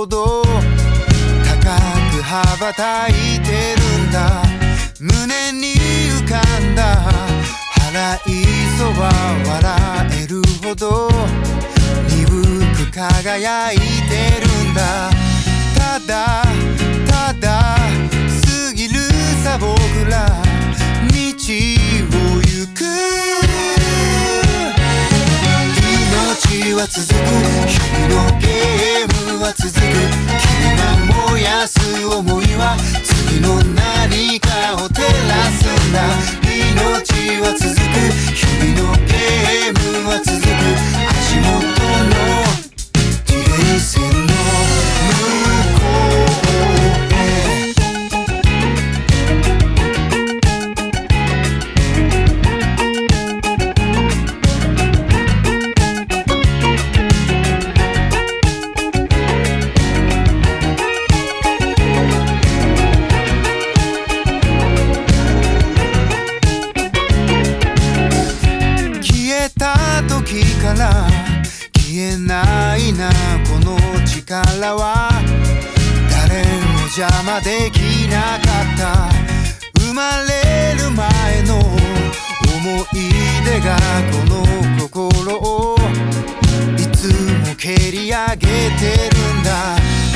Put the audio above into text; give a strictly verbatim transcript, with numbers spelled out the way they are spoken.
ど高く羽ばたいてるんだ。胸に浮かんだ腹磯は笑えるほど鈍く輝いてるんだ。ただただ過ぎるさ僕ら道を行く。命は続く日々のゲームは続く。君が燃やす想いは次の何かを照らすんだ。命は続く日々のゲームは続く。足元の地平線の向こうへ。時から消えないなこの力は。誰も邪魔できなかった。生まれる前の思い出がこの心をいつも蹴り上げてるんだ。